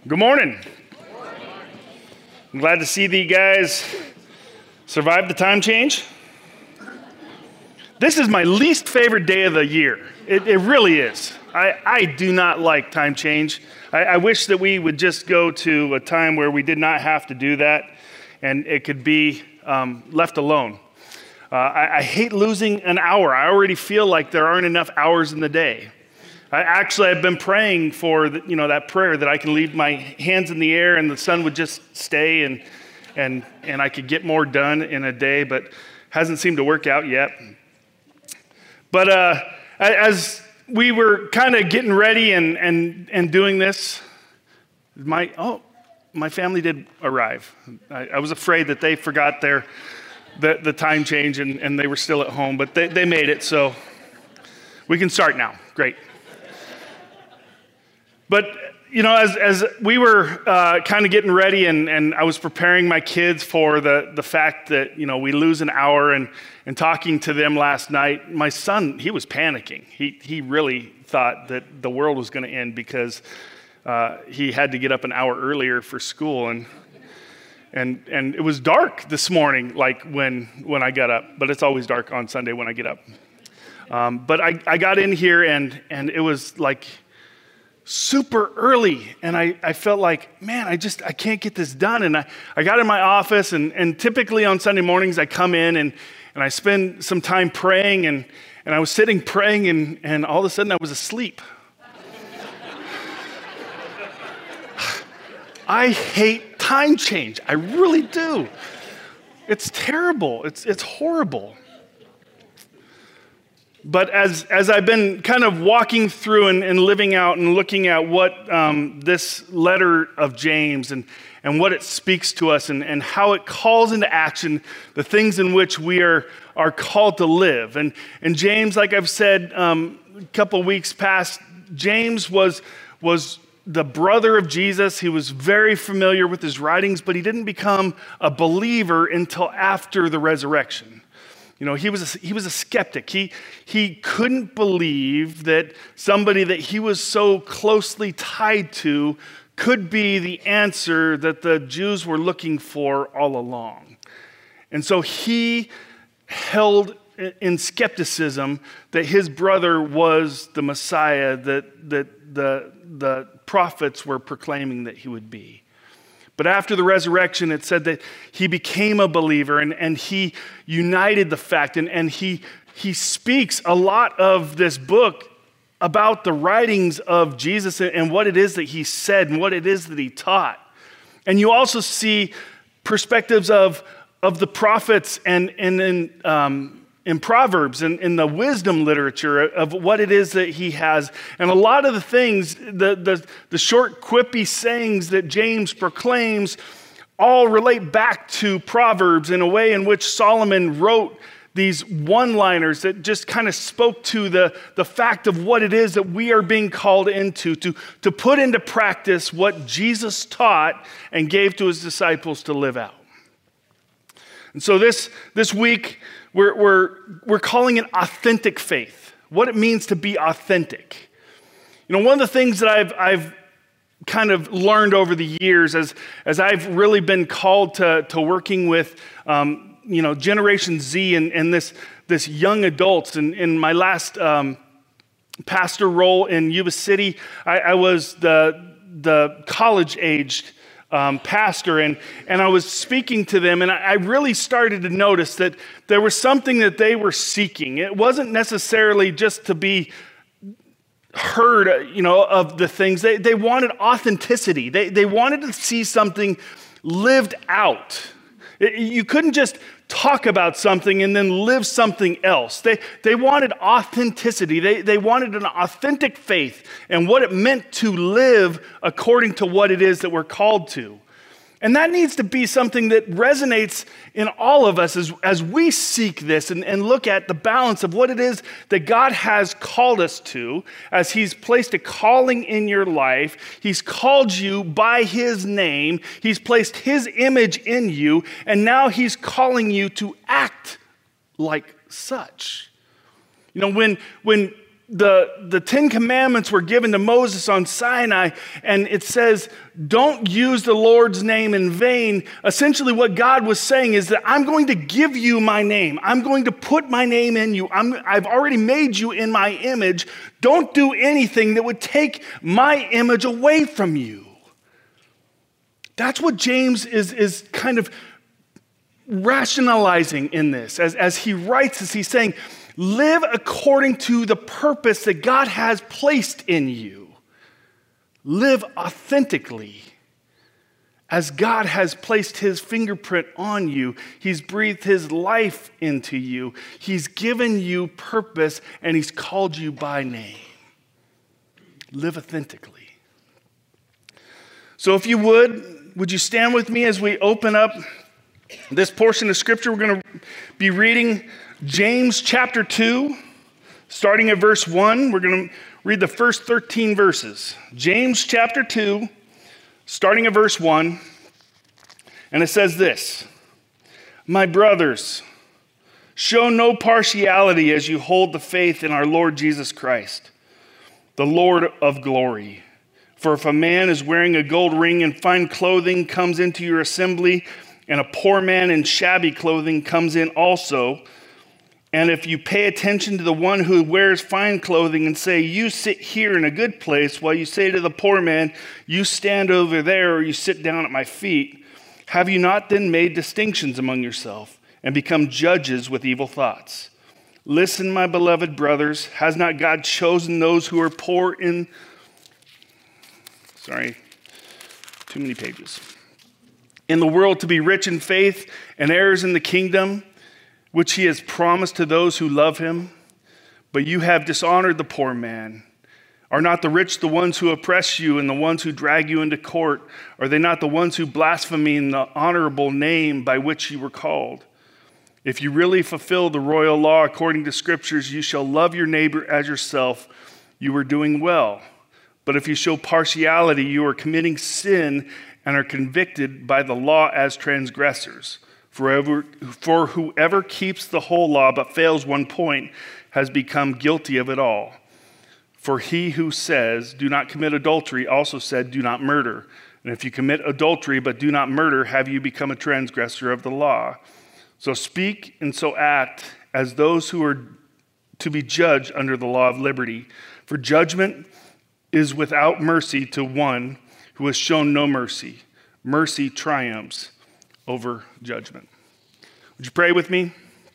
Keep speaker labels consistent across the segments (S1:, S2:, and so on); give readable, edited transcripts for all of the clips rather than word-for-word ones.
S1: Good morning. I'm glad to see that you guys survived the time change. This is my least favorite day of the year. It really is. I do not like time change. I wish that we would just go to a time where we did not have to do that and it could be left alone. I hate losing an hour. I already feel like there aren't enough hours in the day. I've been praying for that prayer that I can leave my hands in the air and the sun would just stay and I could get more done in a day, but hasn't seemed to work out yet. But as we were kind of getting ready and doing this, my family did arrive. I was afraid that they forgot the time change and they were still at home, but they made it, so we can start now. Great. But, as we were kind of getting ready and I was preparing my kids for the fact that, we lose an hour and talking to them last night, my son, he was panicking. He really thought that the world was going to end because he had to get up an hour earlier for school. And it was dark this morning, like when I got up, but it's always dark on Sunday when I get up. But I got in here and it was like super early, and I felt like, man, I can't get this done. And I got in my office, and typically on Sunday mornings I come in and I spend some time praying, and I was sitting praying, and all of a sudden I was asleep. I hate time change. I really do. It's terrible. It's horrible. But as I've been kind of walking through and living out and looking at what this letter of James and what it speaks to us and how it calls into action the things in which we are called to live. And James, like I've said a couple weeks past, James was the brother of Jesus. He was very familiar with his writings, but he didn't become a believer until after the resurrection. He was a skeptic. He couldn't believe that somebody that he was so closely tied to could be the answer that the Jews were looking for all along. And so he held in skepticism that his brother was the Messiah that the prophets were proclaiming that he would be. But after the resurrection, it said that he became a believer and he united the fact. And he speaks a lot of this book about the writings of Jesus and what it is that he said and what it is that he taught. And you also see perspectives of the prophets and in Proverbs and in the wisdom literature of what it is that he has. And a lot of the things, the short quippy sayings that James proclaims all relate back to Proverbs in a way in which Solomon wrote these one-liners that just kind of spoke to the fact of what it is that we are being called into, to put into practice what Jesus taught and gave to his disciples to live out. And so this week, we're calling it authentic faith, what it means to be authentic. One of the things that I've kind of learned over the years as I've really been called to working with, Generation Z and this young adults. And in my last pastor role in Yuba City, I was the college-aged pastor, and I was speaking to them, and I really started to notice that there was something that they were seeking. It wasn't necessarily just to be heard, of the things. They wanted authenticity. They wanted to see something lived out. You couldn't just talk about something and then live something else. They wanted authenticity. They wanted an authentic faith and what it meant to live according to what it is that we're called to. And that needs to be something that resonates in all of us as we seek this and look at the balance of what it is that God has called us to, as he's placed a calling in your life. He's called you by his name. He's placed his image in you, and now he's calling you to act like such. When the Ten Commandments were given to Moses on Sinai, and it says, don't use the Lord's name in vain. Essentially what God was saying is that I'm going to give you my name. I'm going to put my name in you. I've already made you in my image. Don't do anything that would take my image away from you. That's what James is kind of rationalizing in this. As he writes this, he's saying, live according to the purpose that God has placed in you. Live authentically as God has placed his fingerprint on you. He's breathed his life into you. He's given you purpose, and he's called you by name. Live authentically. So if you would you stand with me as we open up this portion of Scripture? We're going to be reading James chapter 2, starting at verse 1. We're going to read the first 13 verses. James chapter 2, starting at verse 1. And it says this: My brothers, show no partiality as you hold the faith in our Lord Jesus Christ, the Lord of glory. For if a man is wearing a gold ring and fine clothing comes into your assembly, and a poor man in shabby clothing comes in also, and if you pay attention to the one who wears fine clothing and say, you sit here in a good place, while you say to the poor man, you stand over there, or you sit down at my feet, have you not then made distinctions among yourself and become judges with evil thoughts? Listen, my beloved brothers, has not God chosen those who are poor in... Sorry, too many pages. In the world to be rich in faith and heirs in the kingdom, which he has promised to those who love him? But you have dishonored the poor man. Are not the rich the ones who oppress you and the ones who drag you into court? Are they not the ones who blaspheme the honorable name by which you were called? If you really fulfill the royal law according to scriptures, you shall love your neighbor as yourself, you are doing well. But if you show partiality, you are committing sin and are convicted by the law as transgressors. For whoever keeps the whole law but fails one point has become guilty of it all. For he who says, do not commit adultery, also said, do not murder. And if you commit adultery but do not murder, have you become a transgressor of the law? So speak and so act as those who are to be judged under the law of liberty. For judgment is without mercy to one who has shown no mercy. Mercy triumphs over judgment. Would you pray with me?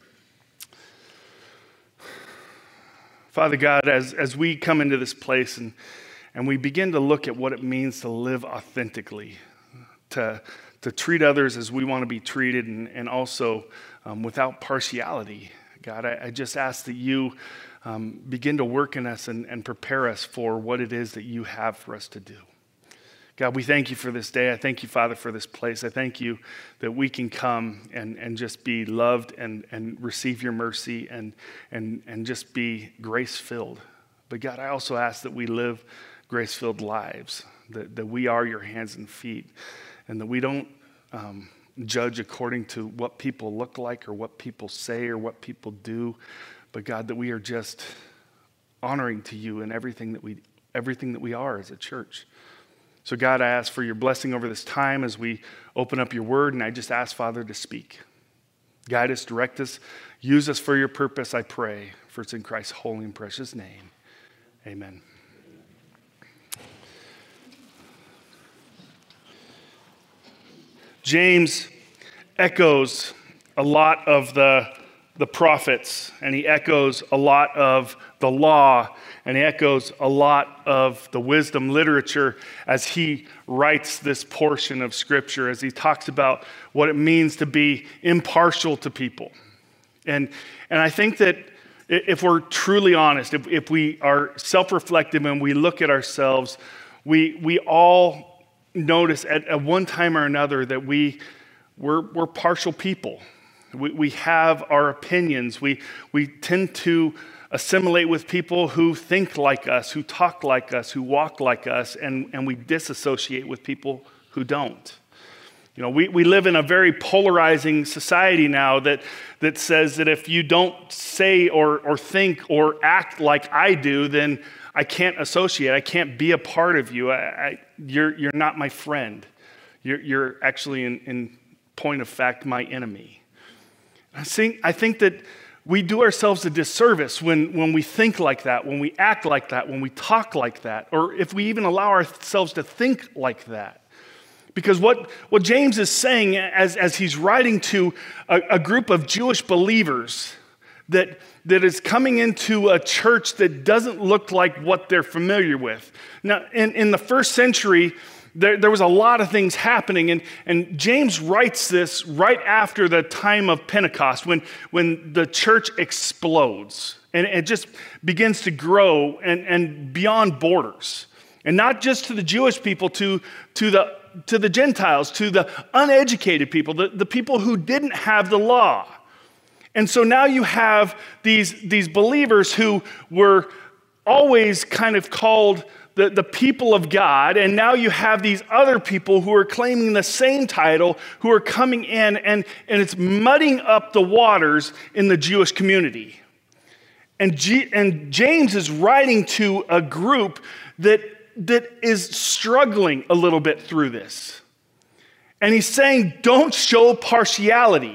S1: Father God, as we come into this place and we begin to look at what it means to live authentically, to treat others as we want to be treated, and also without partiality, God, I just ask that you begin to work in us and prepare us for what it is that you have for us to do. God, we thank you for this day. I thank you, Father, for this place. I thank you that we can come and just be loved and receive your mercy and just be grace-filled. But God, I also ask that we live grace-filled lives, that we are your hands and feet, and that we don't judge according to what people look like or what people say or what people do, but God, that we are just honoring to you in everything that we are as a church. So God, I ask for your blessing over this time as we open up your word, and I just ask, Father, to speak. Guide us, direct us, use us for your purpose, I pray. For it's in Christ's holy and precious name. Amen. James echoes a lot of the prophets, and he echoes a lot of the law, and he echoes a lot of the wisdom literature as he writes this portion of Scripture, as he talks about what it means to be impartial to people. And I think that if we're truly honest, if we are self-reflective and we look at ourselves, we all notice at one time or another that we're partial people. We have our opinions. We tend to assimilate with people who think like us, who talk like us, who walk like us, and we disassociate with people who don't. We live in a very polarizing society now that says that if you don't say or think or act like I do, then I can't associate. I can't be a part of you. You're not my friend. You're actually, in point of fact, my enemy. I think that we do ourselves a disservice when we think like that, when we act like that, when we talk like that, or if we even allow ourselves to think like that. Because what James is saying as he's writing to a group of Jewish believers that is coming into a church that doesn't look like what they're familiar with. Now, in the first century, there was a lot of things happening, and James writes this right after the time of Pentecost, when the church explodes, and it just begins to grow and beyond borders. And not just to the Jewish people, to the Gentiles, to the uneducated people, the people who didn't have the law. And so now you have these believers who were always kind of called the people of God, and now you have these other people who are claiming the same title, who are coming in, and it's mudding up the waters in the Jewish community. And James is writing to a group that is struggling a little bit through this. And he's saying, don't show partiality.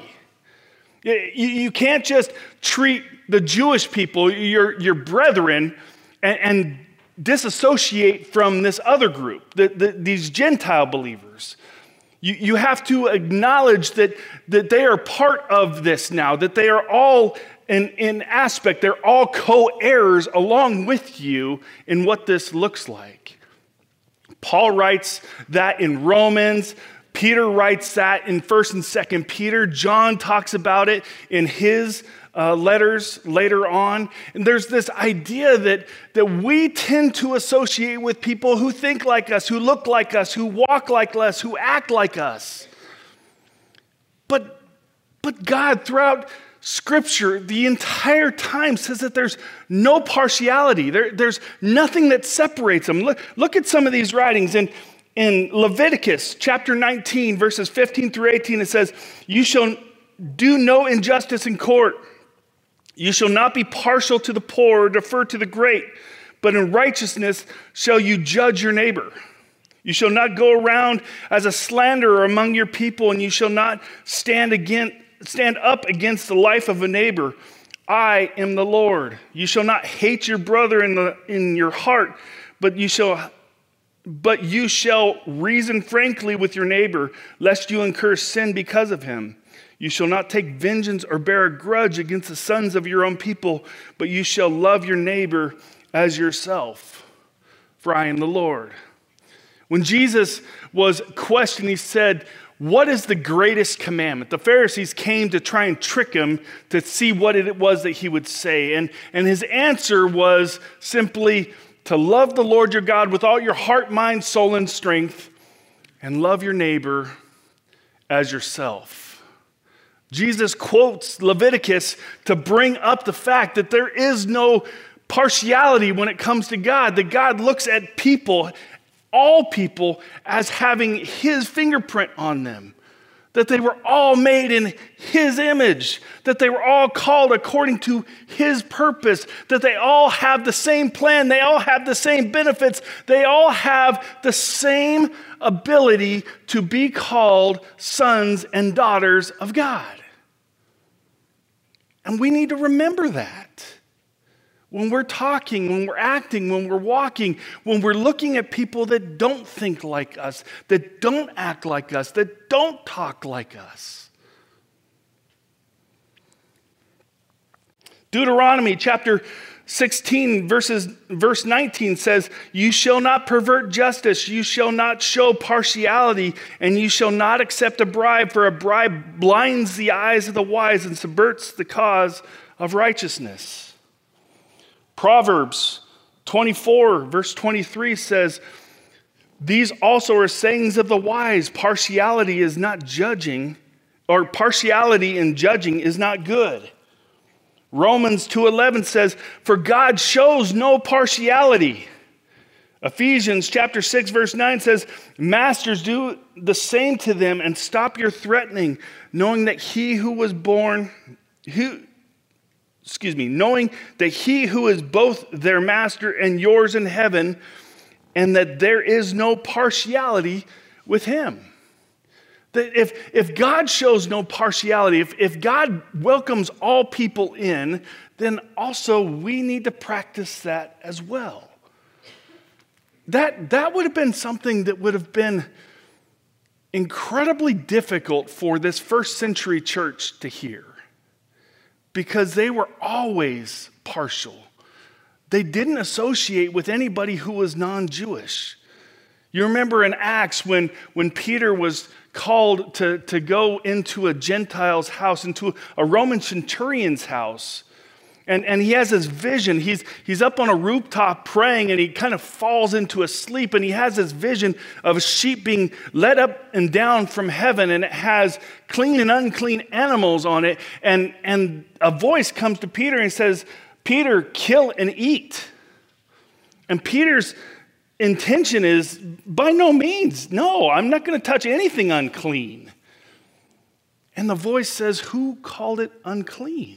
S1: You can't just treat the Jewish people, your brethren, and disassociate from this other group, these Gentile believers. You have to acknowledge that they are part of this now, that they are all in aspect, they're all co-heirs along with you in what this looks like. Paul writes that in Romans. Peter writes that in 1st and 2nd Peter. John talks about it in his letters later on. And there's this idea that we tend to associate with people who think like us, who look like us, who walk like us, who act like us. But God, throughout Scripture, the entire time says that there's no partiality. There's nothing that separates them. Look at some of these writings. In Leviticus chapter 19, verses 15 through 18, it says, "You shall do no injustice in court. You shall not be partial to the poor or defer to the great, but in righteousness shall you judge your neighbor. You shall not go around as a slanderer among your people, and you shall not stand up against the life of a neighbor. I am the Lord. You shall not hate your brother in your heart, but you shall reason frankly with your neighbor, lest you incur sin because of him. You shall not take vengeance or bear a grudge against the sons of your own people, but you shall love your neighbor as yourself, for I am the Lord." When Jesus was questioned, he said, "What is the greatest commandment?" The Pharisees came to try and trick him to see what it was that he would say. And his answer was simply to love the Lord your God with all your heart, mind, soul, and strength, and love your neighbor as yourself. Jesus quotes Leviticus to bring up the fact that there is no partiality when it comes to God, that God looks at people, all people, as having his fingerprint on them, that they were all made in his image, that they were all called according to his purpose, that they all have the same plan, they all have the same benefits, they all have the same ability to be called sons and daughters of God. And we need to remember that. When we're talking, when we're acting, when we're walking, when we're looking at people that don't think like us, that don't act like us, that don't talk like us. Deuteronomy chapter 16, verse 19 says, "You shall not pervert justice, you shall not show partiality, and you shall not accept a bribe, for a bribe blinds the eyes of the wise and subverts the cause of righteousness." Proverbs 24, verse 23 says, "These also are sayings of the wise, partiality is not judging, or partiality in judging is not good." Romans 2:11 says, "For God shows no partiality." Ephesians chapter 6, verse 9 says, "Masters, do the same to them and stop your threatening, knowing that he who is both their master and yours in heaven, and that there is no partiality with him." That if God shows no partiality, if God welcomes all people in, then also we need to practice that as well. That would have been something that would have been incredibly difficult for this first century church to hear, because they were always partial. They didn't associate with anybody who was non-Jewish. You remember in Acts when Peter was called to go into a Gentile's house, into a Roman centurion's house. And he has this vision. He's up on a rooftop praying, and he kind of falls into a sleep, and he has this vision of a sheep being led up and down from heaven, and it has clean and unclean animals on it. And a voice comes to Peter and says, "Peter, kill and eat." And Peter's intention is, by no means, no, I'm not going to touch anything unclean. And the voice says, "Who called it unclean?"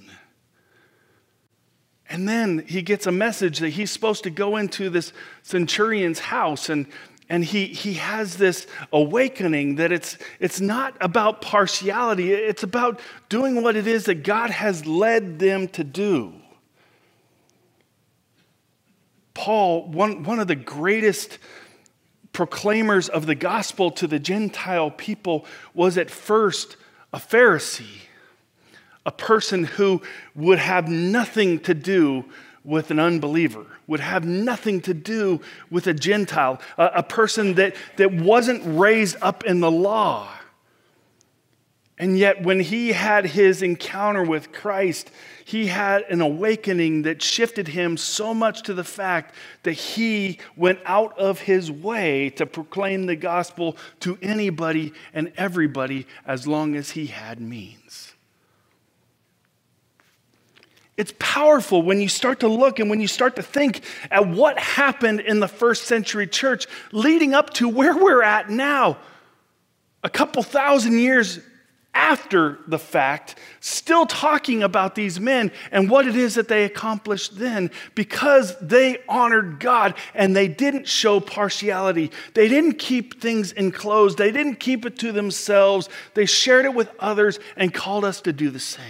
S1: And then he gets a message that he's supposed to go into this centurion's house, and he has this awakening that it's not about partiality, it's about doing what it is that God has led them to do. Paul, one of the greatest proclaimers of the gospel to the Gentile people, was at first a Pharisee. A person who would have nothing to do with an unbeliever, would have nothing to do with a Gentile, a person that wasn't raised up in the law. And yet when he had his encounter with Christ, he had an awakening that shifted him so much to the fact that he went out of his way to proclaim the gospel to anybody and everybody as long as he had means. It's powerful when you start to look and when you start to think at what happened in the first century church leading up to where we're at now, a couple thousand years after the fact, still talking about these men and what it is that they accomplished then, because they honored God and they didn't show partiality. They didn't keep things enclosed. They didn't keep it to themselves. They shared it with others and called us to do the same.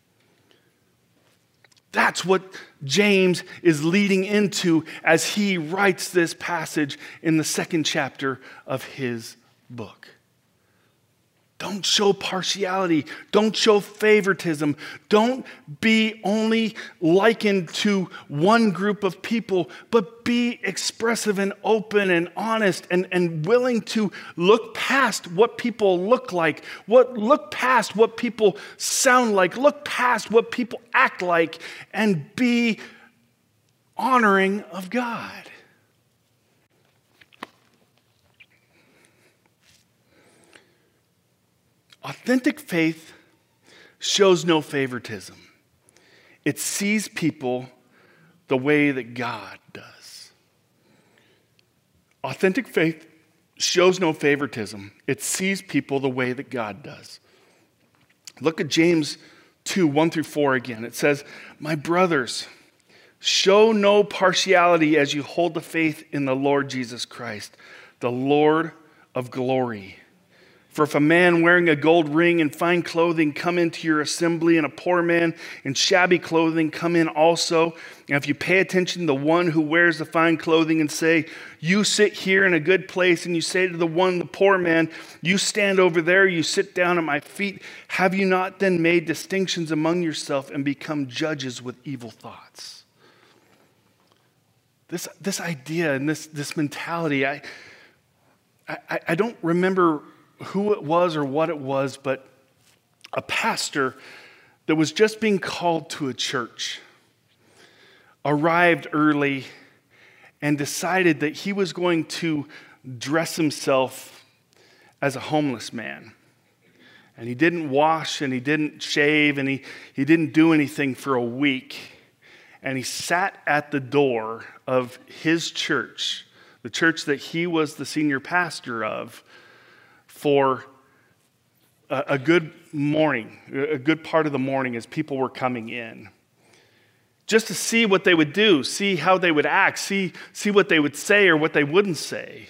S1: That's what James is leading into as he writes this passage in the second chapter of his book. Don't show partiality. Don't show favoritism. Don't be only likened to one group of people, but be expressive and open and honest and willing to look past what people look like, look past what people sound like, look past what people act like, and be honoring of God. Authentic faith shows no favoritism. It sees people the way that God does. Authentic faith shows no favoritism. It sees people the way that God does. Look at James 2, 1-4 again. It says, "My brothers, show no partiality as you hold the faith in the Lord Jesus Christ, the Lord of glory. For if a man wearing a gold ring and fine clothing come into your assembly, and a poor man in shabby clothing come in also, and if you pay attention to the one who wears the fine clothing and say, 'You sit here in a good place,' and you say to the poor man, 'You stand over there, you sit down at my feet,' have you not then made distinctions among yourself and become judges with evil thoughts?" This idea and this mentality, I don't remember who it was or what it was, but a pastor that was just being called to a church arrived early and decided that he was going to dress himself as a homeless man. And he didn't wash and he didn't shave and he didn't do anything for a week. And he sat at the door of his church, the church that he was the senior pastor of, for a good morning, a good part of the morning as people were coming in. Just to see what they would do, see how they would act, see what they would say or what they wouldn't say.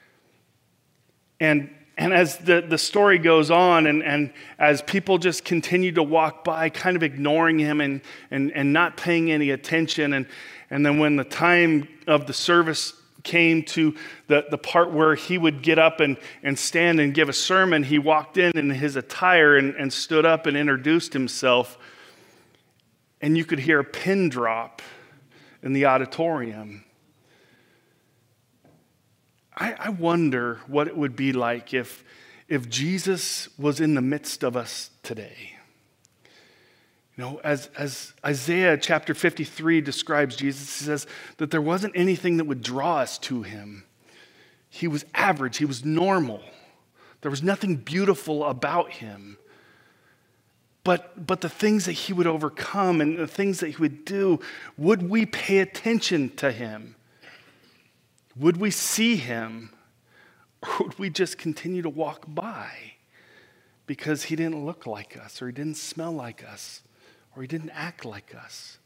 S1: And as the story goes on, and as people just continue to walk by, kind of ignoring him and not paying any attention, and then when the time of the service came to the part where he would get up and stand and give a sermon, he walked in his attire and stood up and introduced himself. And you could hear a pin drop in the auditorium. I wonder what it would be like if Jesus was in the midst of us today. You know, as Isaiah chapter 53 describes Jesus, he says that there wasn't anything that would draw us to him. He was average, he was normal. There was nothing beautiful about him. But the things that he would overcome and the things that he would do, would we pay attention to him? Would we see him? Or would we just continue to walk by because he didn't look like us, or he didn't smell like us, or he didn't act like us?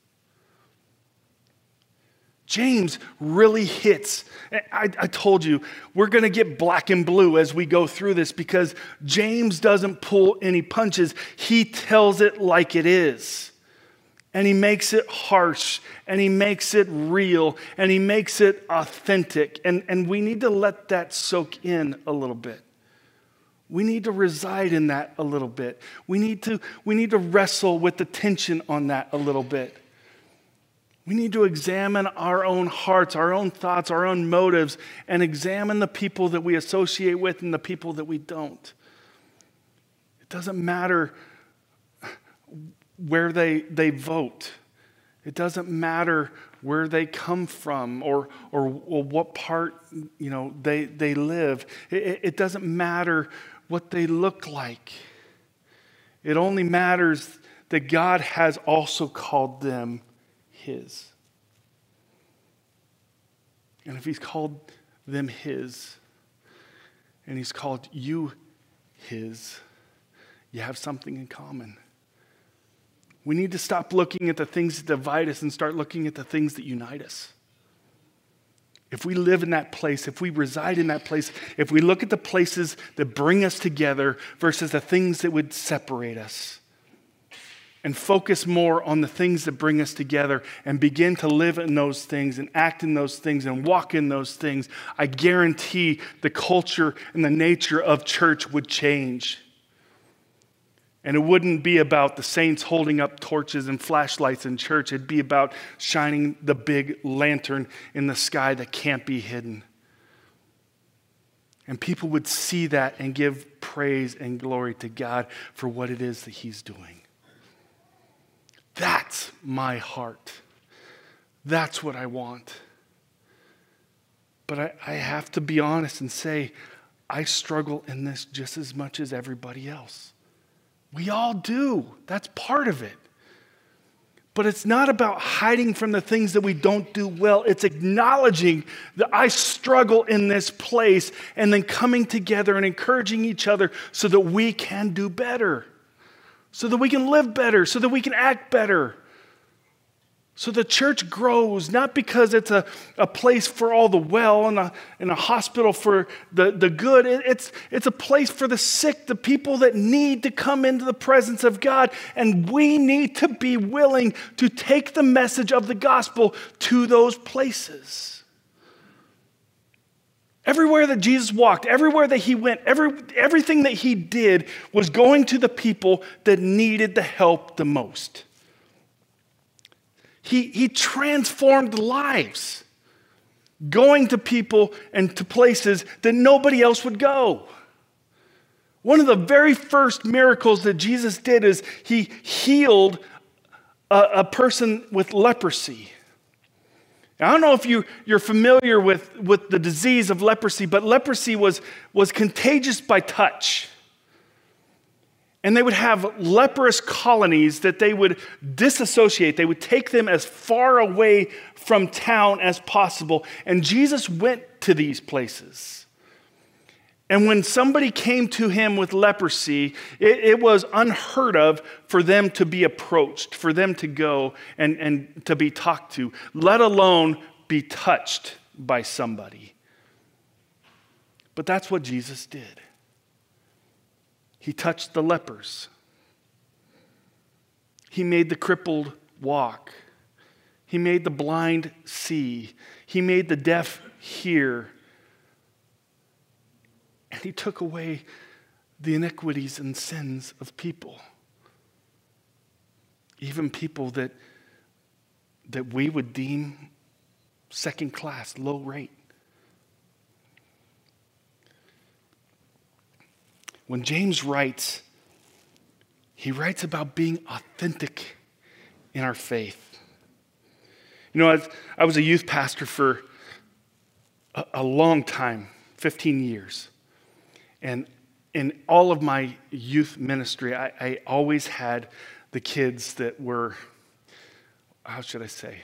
S1: James really hits. I told you, we're going to get black and blue as we go through this, because James doesn't pull any punches. He tells it like it is. And he makes it harsh, and he makes it real, and he makes it authentic. And we need to let that soak in a little bit. We need to reside in that a little bit. We need to wrestle with the tension on that a little bit. We need to examine our own hearts, our own thoughts, our own motives, and examine the people that we associate with and the people that we don't. It doesn't matter where they vote. It doesn't matter where they come from or what part, they live. It doesn't matter what they look like. It only matters that God has also called them his. And if he's called them his, and he's called you his, you have something in common. We need to stop looking at the things that divide us and start looking at the things that unite us. If we live in that place, if we reside in that place, if we look at the places that bring us together versus the things that would separate us, and focus more on the things that bring us together and begin to live in those things and act in those things and walk in those things, I guarantee the culture and the nature of church would change. And it wouldn't be about the saints holding up torches and flashlights in church. It'd be about shining the big lantern in the sky that can't be hidden. And people would see that and give praise and glory to God for what it is that he's doing. That's my heart. That's what I want. But I have to be honest and say, I struggle in this just as much as everybody else. We all do. That's part of it. But it's not about hiding from the things that we don't do well. It's acknowledging that I struggle in this place and then coming together and encouraging each other so that we can do better. So that we can live better, so that we can act better. So the church grows, not because it's a place for all the well and a hospital for the good. It's a place for the sick, the people that need to come into the presence of God. And we need to be willing to take the message of the gospel to those places. Everywhere that Jesus walked, everywhere that he went, everything that he did was going to the people that needed the help the most. He transformed lives, going to people and to places that nobody else would go. One of the very first miracles that Jesus did is he healed a person with leprosy. Now, I don't know if you're familiar with the disease of leprosy, but leprosy was contagious by touch. And they would have leprous colonies that they would disassociate. They would take them as far away from town as possible. And Jesus went to these places. And when somebody came to him with leprosy, it was unheard of for them to be approached, for them to go and to be talked to, let alone be touched by somebody. But that's what Jesus did. He touched the lepers. He made the crippled walk. He made the blind see. He made the deaf hear. And he took away the iniquities and sins of people. Even people that we would deem second class, low rate. When James writes, he writes about being authentic in our faith. You know, I was a youth pastor for a long time, 15 years. And in all of my youth ministry, I always had the kids that were, how should I say?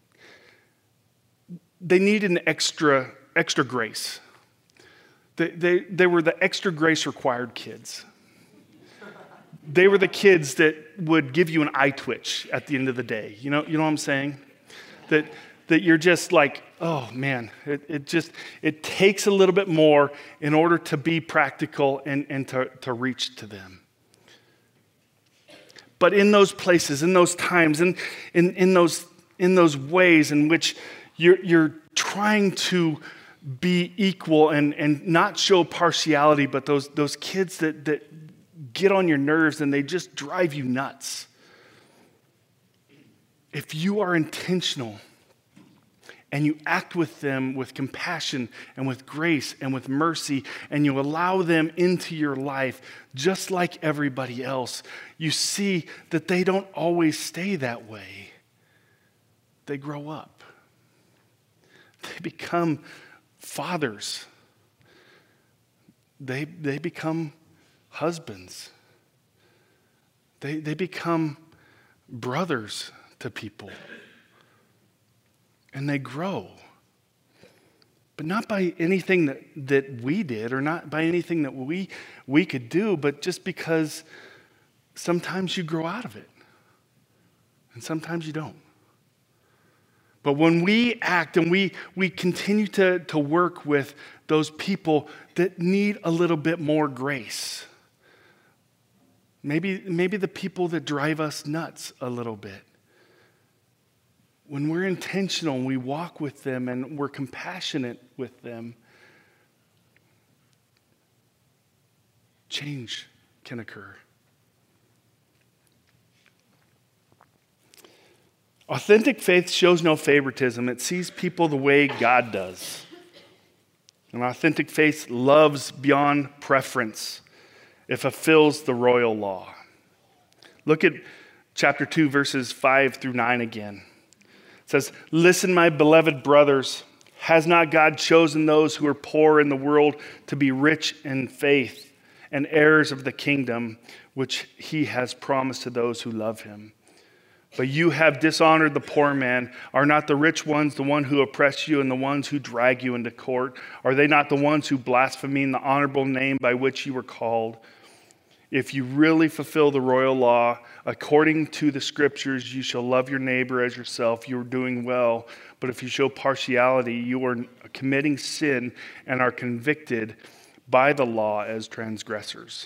S1: They needed an extra grace. They were the extra grace required kids. They were the kids that would give you an eye twitch at the end of the day. You know what I'm saying? That you're just like, oh man, it takes a little bit more in order to be practical and to reach to them. But in those places, in those times, in those ways in which you're trying to be equal and not show partiality, but those kids that get on your nerves and they just drive you nuts. If you are intentional and you act with them with compassion and with grace and with mercy, and you allow them into your life just like everybody else, you see that they don't always stay that way. They grow up. They become fathers. They become husbands. They become brothers to people. And they grow. But not by anything that we did or not by anything that we could do, but just because sometimes you grow out of it. And sometimes you don't. But when we act and we continue to work with those people that need a little bit more grace, maybe the people that drive us nuts a little bit, when we're intentional and we walk with them and we're compassionate with them, change can occur. Authentic faith shows no favoritism. It sees people the way God does. And authentic faith loves beyond preference. It fulfills the royal law. Look at chapter 2, verses 5 through 9 again. It says, "Listen, my beloved brothers, has not God chosen those who are poor in the world to be rich in faith and heirs of the kingdom which he has promised to those who love him? But you have dishonored the poor man. Are not the rich ones the one who oppress you and the ones who drag you into court? Are they not the ones who blaspheme the honorable name by which you were called? If you really fulfill the royal law, according to the scriptures, you shall love your neighbor as yourself. You are doing well. But if you show partiality, you are committing sin and are convicted by the law as transgressors."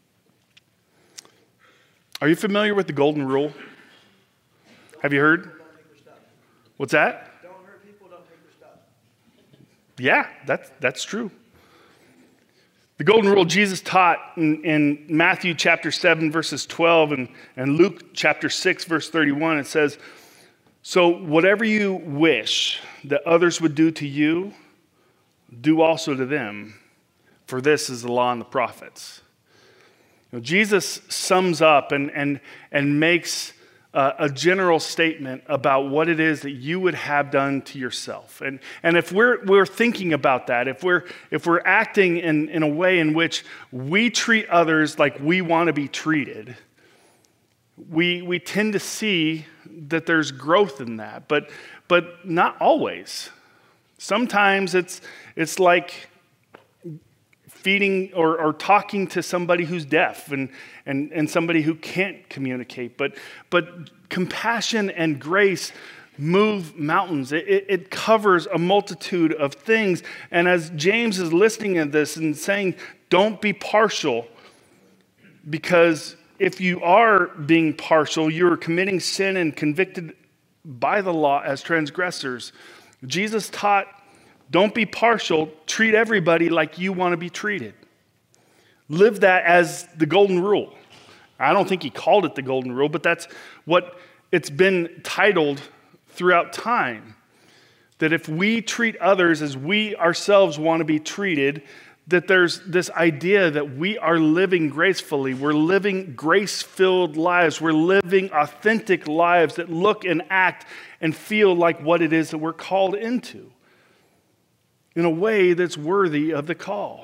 S1: Are you familiar with the golden rule? Have you heard? What's that?
S2: Don't hurt people, don't take their stuff.
S1: Yeah, that's true. The golden rule Jesus taught in Matthew chapter 7, verses 12, and Luke chapter 6, verse 31, it says, "So whatever you wish that others would do to you, do also to them, for this is the law and the prophets." You know, Jesus sums up and makes a general statement about what it is that you would have done to yourself. And if we're thinking about that, if we're acting in a way in which we treat others like we want to be treated, we tend to see that there's growth in that, but not always. Sometimes it's like feeding or talking to somebody who's deaf and somebody who can't communicate. But compassion and grace move mountains. It covers a multitude of things. And as James is listening to this and saying, don't be partial, because if you are being partial, you're committing sin and convicted by the law as transgressors. Jesus taught, don't be partial, treat everybody like you want to be treated. Live that as the golden rule. I don't think he called it the golden rule, but that's what it's been titled throughout time. That if we treat others as we ourselves want to be treated, that there's this idea that we are living gracefully. We're living grace-filled lives. We're living authentic lives that look and act and feel like what it is that we're called into, in a way that's worthy of the call.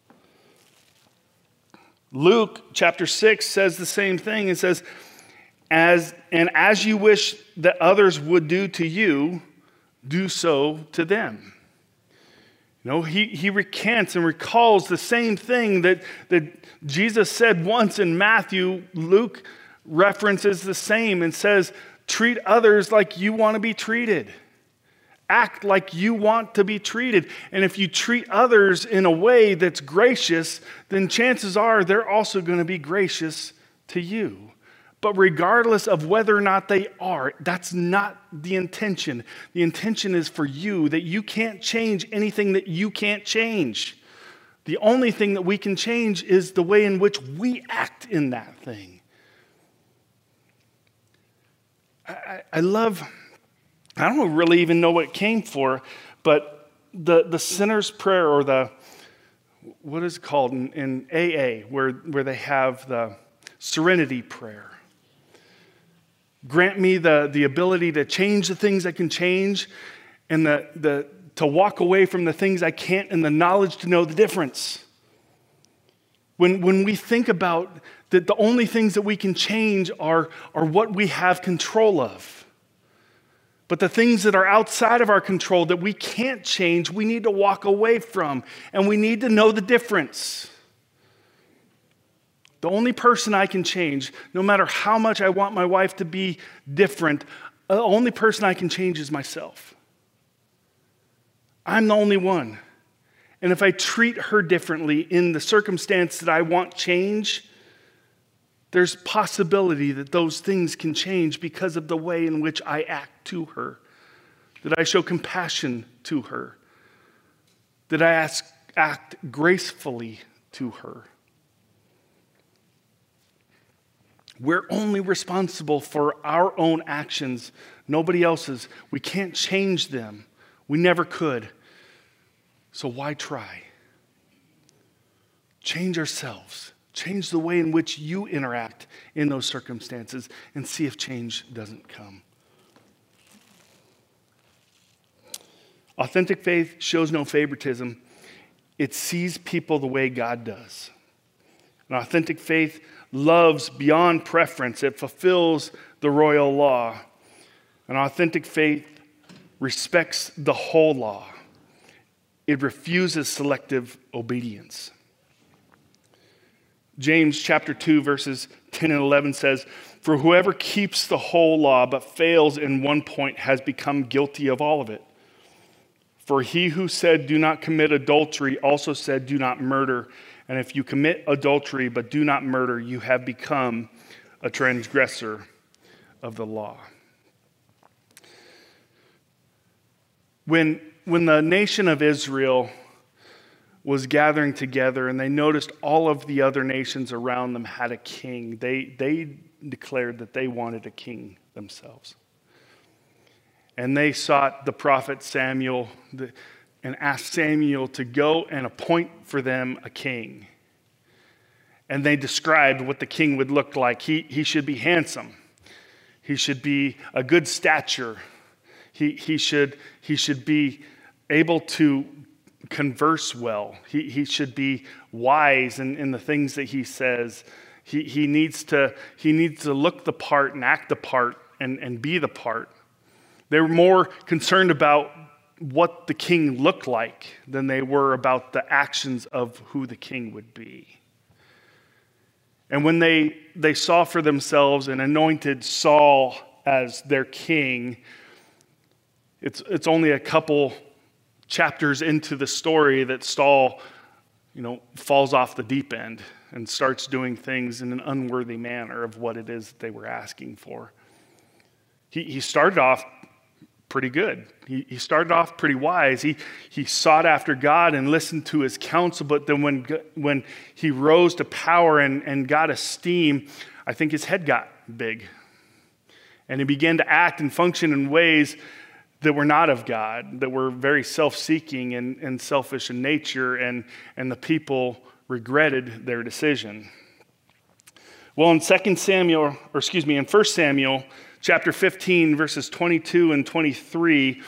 S1: Luke chapter 6 says the same thing. It says, as you wish that others would do to you, do so to them. You know, he recants and recalls the same thing that Jesus said once in Matthew. Luke references the same and says, treat others like you want to be treated. Act like you want to be treated. And if you treat others in a way that's gracious, then chances are they're also going to be gracious to you. But regardless of whether or not they are, that's not the intention. The intention is for you, that you can't change anything that you can't change. The only thing that we can change is the way in which we act in that thing. I don't really even know what it came for, but the sinner's prayer, or what is it called in AA, where they have the serenity prayer. Grant me the ability to change the things I can change, and to walk away from the things I can't, and the knowledge to know the difference. When we think about that, the only things that we can change are what we have control of. But the things that are outside of our control that we can't change, we need to walk away from, and we need to know the difference. The only person I can change, no matter how much I want my wife to be different, the only person I can change is myself. I'm the only one. And if I treat her differently in the circumstance that I want change, there's possibility that those things can change because of the way in which I act to her, that I show compassion to her, that I act gracefully to her. We're only responsible for our own actions, nobody else's. We can't change them. We never could. So why try? Change ourselves. Change the way in which you interact in those circumstances and see if change doesn't come. Authentic faith shows no favoritism. It sees people the way God does. An authentic faith loves beyond preference. It fulfills the royal law. An authentic faith respects the whole law. It refuses selective obedience. James chapter 2, verses 10 and 11 says, "For whoever keeps the whole law but fails in one point has become guilty of all of it. For he who said, 'Do not commit adultery,' also said, 'Do not murder.' And if you commit adultery but do not murder, you have become a transgressor of the law." When the nation of Israel was gathering together and they noticed all of the other nations around them had a king, they declared that they wanted a king themselves. And they sought the prophet Samuel and asked Samuel to go and appoint for them a king. And they described what the king would look like. He should be handsome. He should be a good stature. He should be able to converse well. He should be wise in the things that he says. He needs to look the part and act the part and be the part. They were more concerned about what the king looked like than they were about the actions of who the king would be. And when they saw for themselves and anointed Saul as their king, it's only a couple chapters into the story that Saul, falls off the deep end and starts doing things in an unworthy manner of what it is that they were asking for. He started off pretty good. He started off pretty wise. He sought after God and listened to his counsel, but then when he rose to power and got esteem, I think his head got big. And he began to act and function in ways that were not of God, that were very self-seeking and selfish in nature, and the people regretted their decision. Well, in 1 Samuel chapter 15, verses 22 and 23,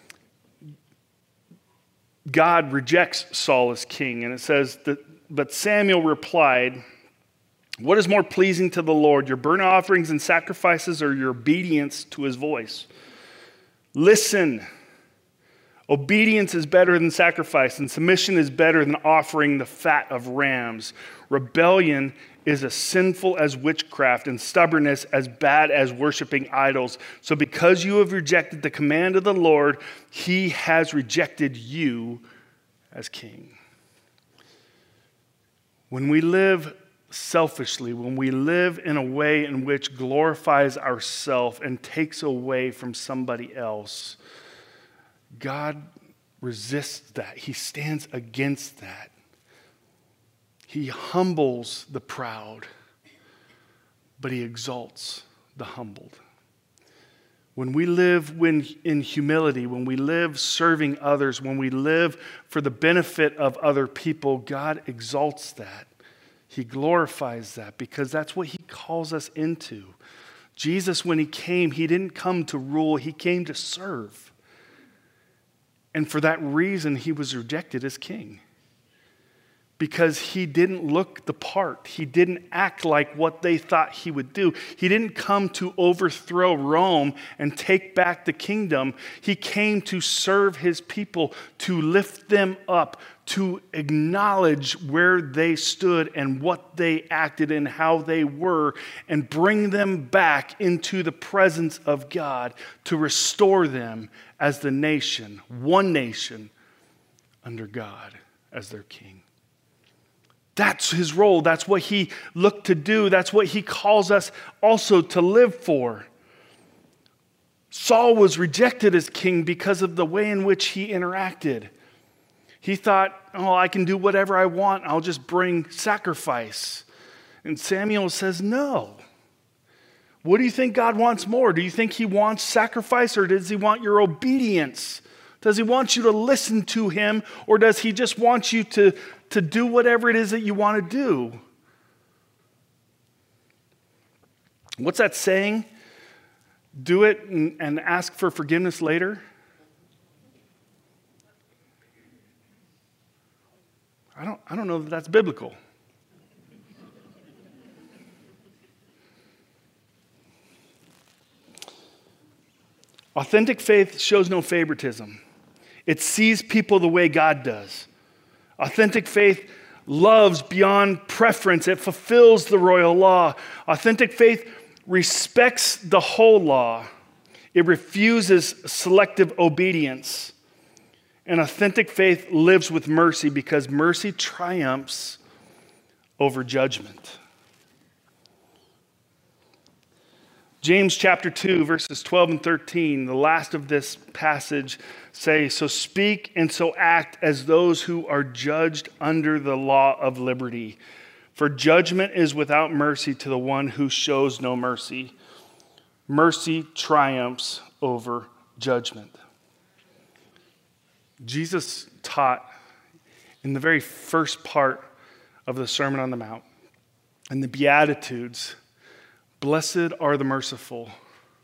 S1: God rejects Saul as king. And it says, but Samuel replied, "What is more pleasing to the Lord, your burnt offerings and sacrifices, or your obedience to his voice? Listen, obedience is better than sacrifice, and submission is better than offering the fat of rams. Rebellion is as sinful as witchcraft, and stubbornness as bad as worshiping idols. So because you have rejected the command of the Lord, he has rejected you as king." When we live selfishly, when we live in a way in which glorifies ourselves and takes away from somebody else, God resists that. He stands against that. He humbles the proud, but he exalts the humbled. When we live in humility, when we live serving others, when we live for the benefit of other people, God exalts that. He glorifies that because that's what he calls us into. Jesus, when he came, he didn't come to rule, he came to serve. And for that reason, he was rejected as king. Because he didn't look the part. He didn't act like what they thought he would do. He didn't come to overthrow Rome and take back the kingdom. He came to serve his people, to lift them up, to acknowledge where they stood and what they acted and how they were, and bring them back into the presence of God to restore them as the nation, one nation under God as their king. That's his role. That's what he looked to do. That's what he calls us also to live for. Saul was rejected as king because of the way in which he interacted. He thought, I can do whatever I want. I'll just bring sacrifice. And Samuel says, no. What do you think God wants more? Do you think he wants sacrifice, or does he want your obedience? Does he want you to listen to him, or does he just want you to do whatever it is that you want to do? What's that saying? Do it and ask for forgiveness later? I don't know that that's biblical. Authentic faith shows no favoritism. It sees people the way God does. Authentic faith loves beyond preference. It fulfills the royal law. Authentic faith respects the whole law. It refuses selective obedience. And authentic faith lives with mercy because mercy triumphs over judgment. James chapter 2, verses 12 and 13, the last of this passage say, "So speak and so act as those who are judged under the law of liberty. For judgment is without mercy to the one who shows no mercy. Mercy triumphs over judgment." Jesus taught in the very first part of the Sermon on the Mount, in the Beatitudes, "Blessed are the merciful,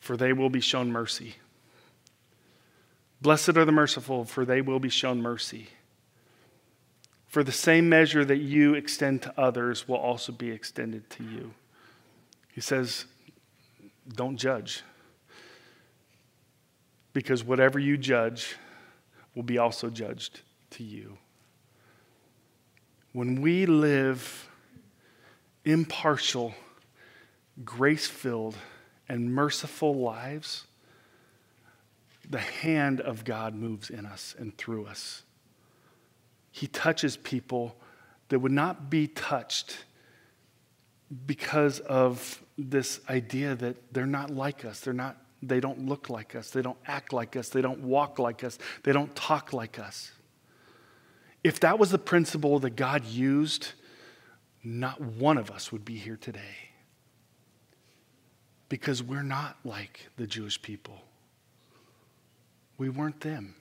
S1: for they will be shown mercy. Blessed are the merciful, for they will be shown mercy. For the same measure that you extend to others will also be extended to you. He says, don't judge. Because whatever you judge will be also judged to you. When we live impartial, grace-filled, and merciful lives, the hand of God moves in us and through us. He touches people that would not be touched because of this idea that they're not like us. They don't look like us. They don't act like us. They don't walk like us. They don't talk like us. If that was the principle that God used, not one of us would be here today. Because we're not like the Jewish people. We weren't them.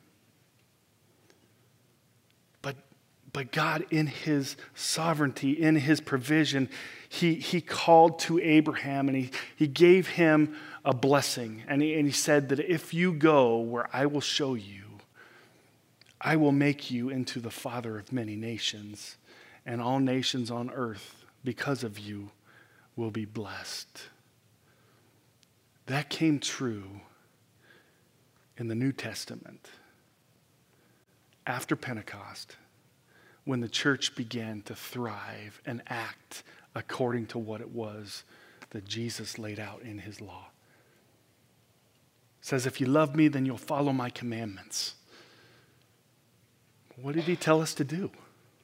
S1: But God, in his sovereignty, in his provision, he called to Abraham and he gave him a blessing. And he said that if you go where I will show you, I will make you into the father of many nations, and all nations on earth, because of you, will be blessed. That came true in the New Testament after Pentecost, when the church began to thrive and act according to what it was that Jesus laid out in his law. It says, if you love me, then you'll follow my commandments. What did he tell us to do?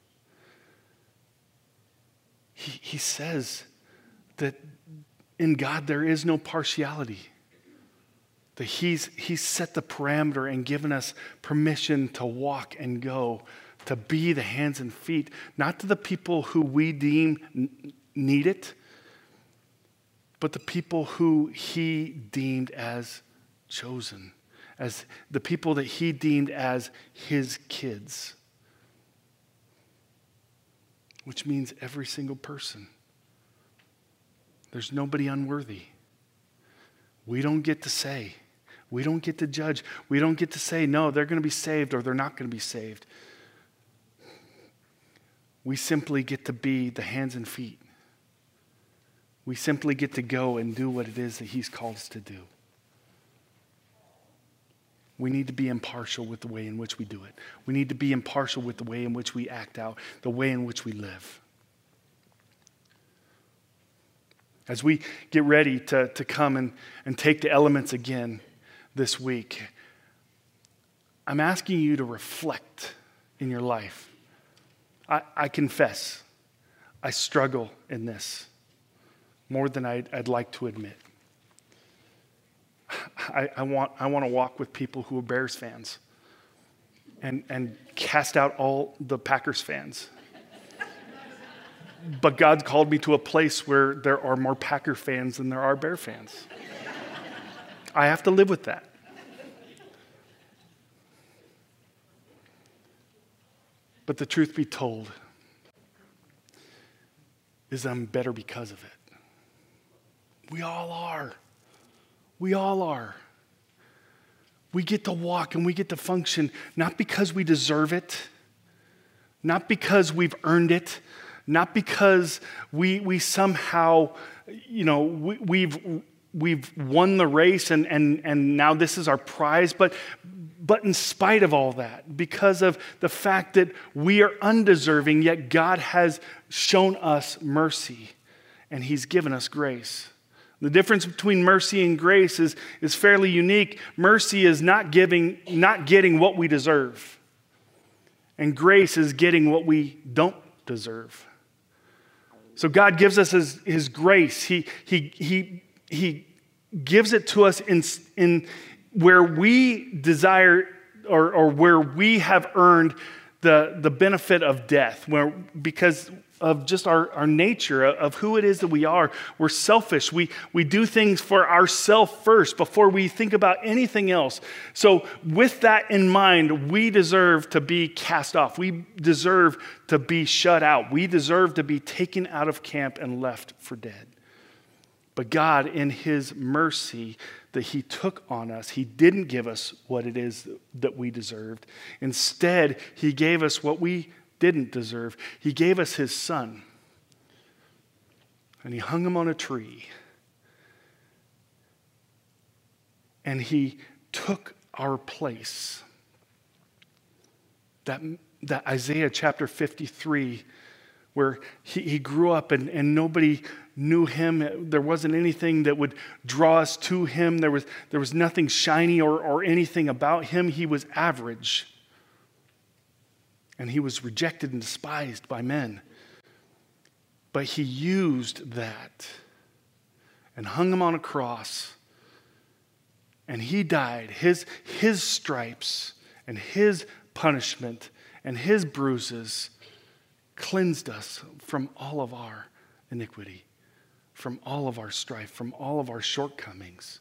S1: He says that in God there is no partiality. That he's set the parameter and given us permission to walk and go, to be the hands and feet, not to the people who we deem need it, but the people who he deemed as chosen, as the people that he deemed as his kids, which means every single person. There's nobody unworthy. We don't get to say, we don't get to judge, we don't get to say, no, they're going to be saved or they're not going to be saved. We simply get to be the hands and feet. We simply get to go and do what it is that he's called us to do. We need to be impartial with the way in which we do it. We need to be impartial with the way in which we act out, the way in which we live. As we get ready to come and take the elements again this week, I'm asking you to reflect in your life. I confess, I struggle in this more than I'd like to admit. I want to walk with people who are Bears fans and cast out all the Packers fans. But God's called me to a place where there are more Packer fans than there are Bear fans. I have to live with that. But the truth be told is I'm better because of it. We all are. We all are. We get to walk and we get to function not because we deserve it, not because we've earned it, not because we somehow, we've won the race and now this is our prize, but in spite of all that, because of the fact that we are undeserving, yet God has shown us mercy and he's given us grace. The difference between mercy and grace is fairly unique. Mercy is not getting what we deserve. And grace is getting what we don't deserve. So God gives us his grace. He gives it to us in where we desire or where we have earned the benefit of death, because of just our nature, of who it is that we are. We're selfish. We do things for ourselves first before we think about anything else. So with that in mind, we deserve to be cast off. We deserve to be shut out. We deserve to be taken out of camp and left for dead. But God, in his mercy, that he took on us. He didn't give us what it is that we deserved. Instead, he gave us what we didn't deserve. He gave us his son. And he hung him on a tree. And he took our place. That Isaiah chapter 53, where he grew up and nobody knew him. There wasn't anything that would draw us to him. There was nothing shiny or anything about him. He was average. And he was rejected and despised by men. But he used that and hung him on a cross. And he died. His stripes and his punishment and his bruises cleansed us from all of our iniquity, from all of our strife, from all of our shortcomings.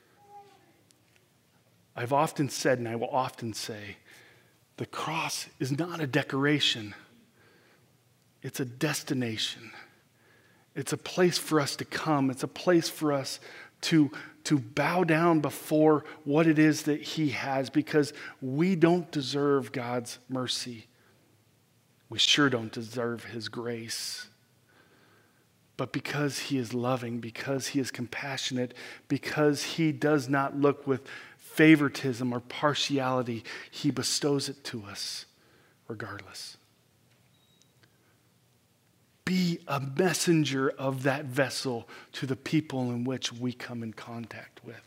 S1: I've often said, and I will often say, the cross is not a decoration. It's a destination. It's a place for us to come. It's a place for us to bow down before what it is that he has, because we don't deserve God's mercy. We sure don't deserve his grace. But because he is loving, because he is compassionate, because he does not look with favoritism or partiality, he bestows it to us regardless. Be a messenger of that vessel to the people in which we come in contact with.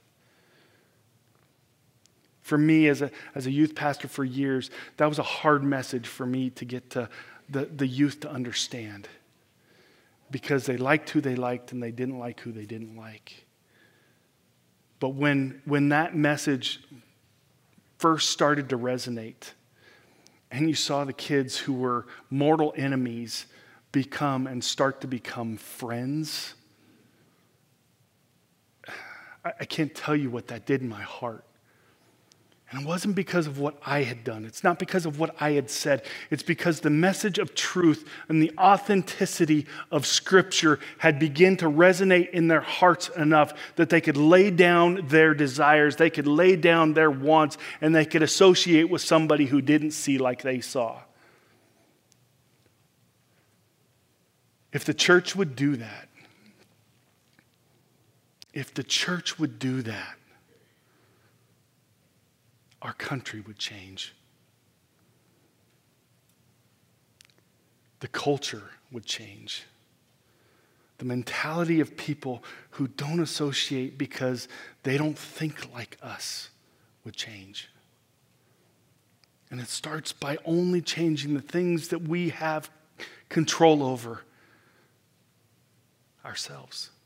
S1: For me, as a youth pastor for years, that was a hard message for me to get to the youth to understand. Because they liked who they liked and they didn't like who they didn't like. But when that message first started to resonate, and you saw the kids who were mortal enemies start to become friends, I can't tell you what that did in my heart. And it wasn't because of what I had done. It's not because of what I had said. It's because the message of truth and the authenticity of Scripture had begun to resonate in their hearts enough that they could lay down their desires, they could lay down their wants, and they could associate with somebody who didn't see like they saw. If the church would do that, our country would change. The culture would change. The mentality of people who don't associate because they don't think like us would change. And it starts by only changing the things that we have control over ourselves.